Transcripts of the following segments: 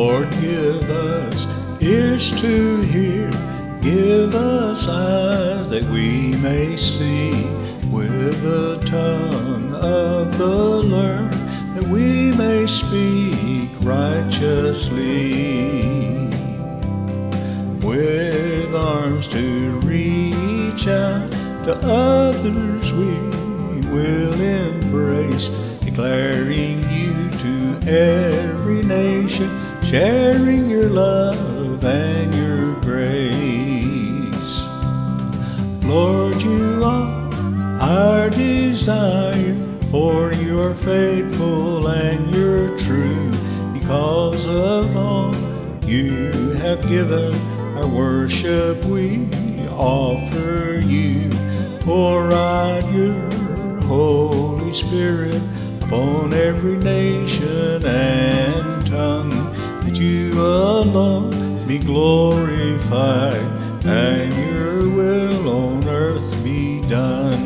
Lord, give us ears to hear, give us eyes that we may see, with the tongue of the learned, that we may speak righteously, with arms to reach out to others we will embrace, declaring you to every nation, sharing your love and your grace. Lord, you are our desire, for you are faithful and you're true. Because of all you have given, our worship we offer you. Pour out your Holy Spirit upon every nation and tongue, that you alone be glorified and your will on earth be done.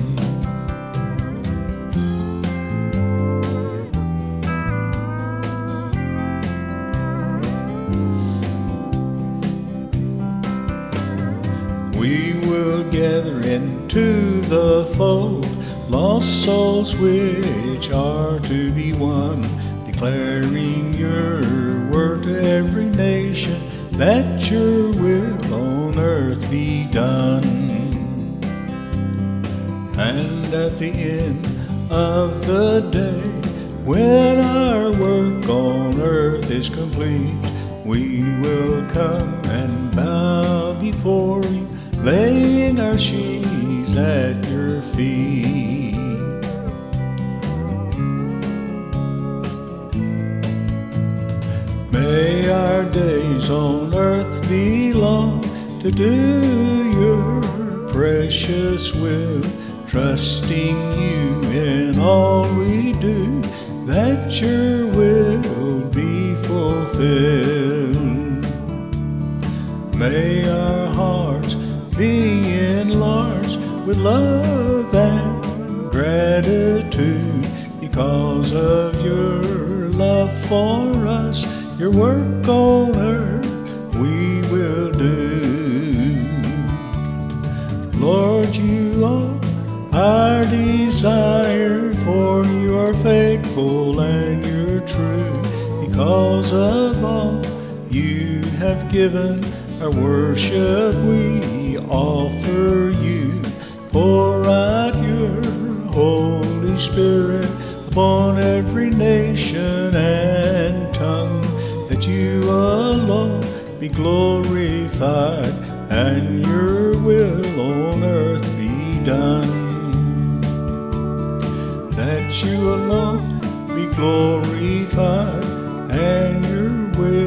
We will gather into the fold lost souls which are to be won, declaring your word to every nation, that your will on earth be done. And at the end of the day, when our work on earth is complete, we will come and bow before you, laying our sheaves at your feet. May our days on earth be long to do your precious will, trusting you in all we do, that your will be fulfilled. May our hearts be enlarged with love and gratitude, because of your love for us. Your work on earth we will do. Lord, you are our desire, for you are faithful and you're true. Because of all you have given, our worship we offer you. Pour out your Holy Spirit upon every nation and tongue, that you alone be glorified and your will on earth be done. That you alone be glorified and your will